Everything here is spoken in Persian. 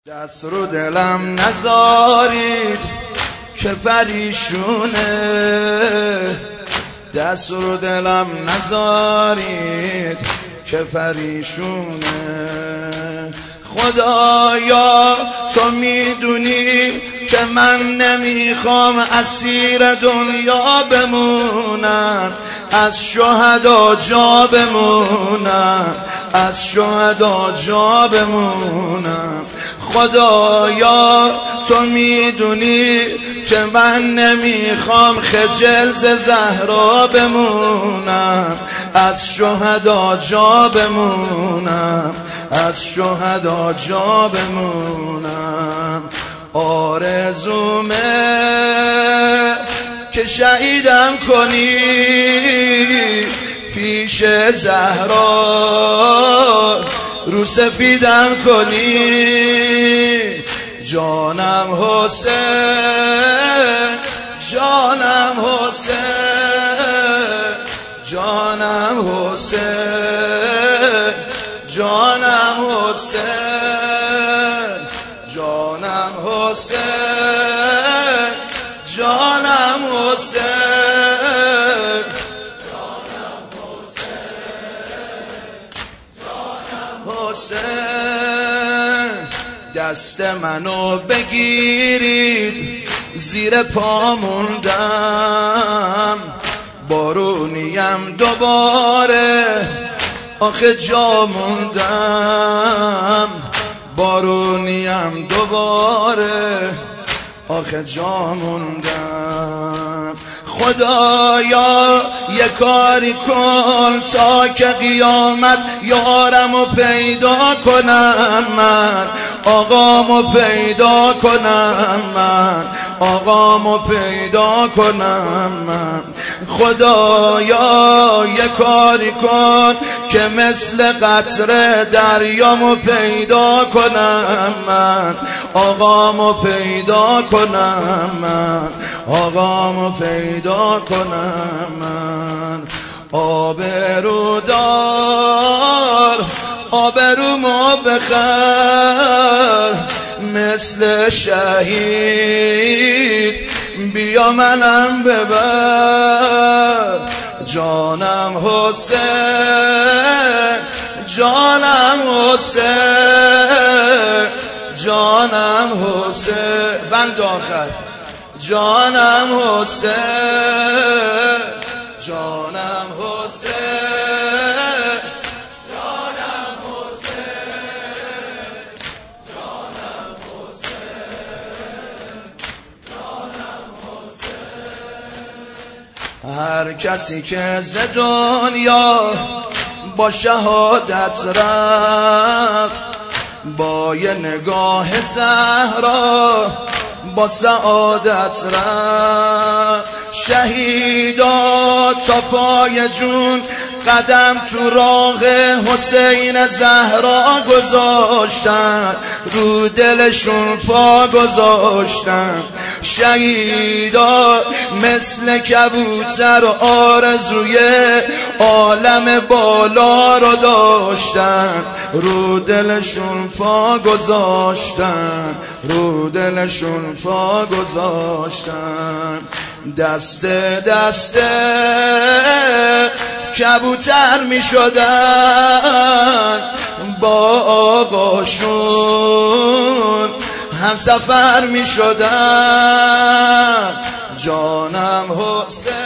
دست رو دلم نذارید که پریشونه، دست رو دلم نذارید که پریشونه. خدایا تو میدونی که من نمیخوام اسیر دنیا بمونم، از شهدا جا بمونم، از شهدا جا بمونم. خدایا تو میدونی که من نمیخوام خجل ز زهرا بمونم، از شهدا جا بمونم، از شهدا جا بمونم. آرزومه که شهیدم کنی پیش زهرا، رو سفیدم کنی. جانم حسین، جانم حسین، جانم حسین، جانم حسین، جانم حسین، جانم حسین، حسین. دست منو بگیرید زیر پا موندم، بارونیم دوباره آخه جا موندم، بارونیم دوباره آخه جا موندم. خدایا یه کاری کن تا که قیامت یارمو پیدا کنم، من آقامو پیدا کنم، من آقامو پیدا کنم. من خدایا یه کاری کن که مثل قطره دریامو پیدا کنم، من آقامو پیدا کنم، من آقامو پیدا کنم. من آبرودار آبرومو بخر مثل شهید، بیا منم ببر. جانم حسین، جانم حسین، جانم حسین. بند آخر. جانم حسین، جانم حسین، جانم حسین، جانم حسین، جانم حسین. هر کسی که ز دنیا با شهادت رفت، با یه نگاه زهرا با سعادت رفت. شهیدا تا پای جون قدم تو راه حسین زهرا گذاشتن، رو دلشون پا گذاشتن. شهیدا مثل کبوتر آرزوی عالم بالا رو داشتن، رو دلشون پا گذاشتن، رو دلشون پا گذاشتن. دست دست کبوتر می شدن، با آقاشون هم سفر می شدن. جانم حسین،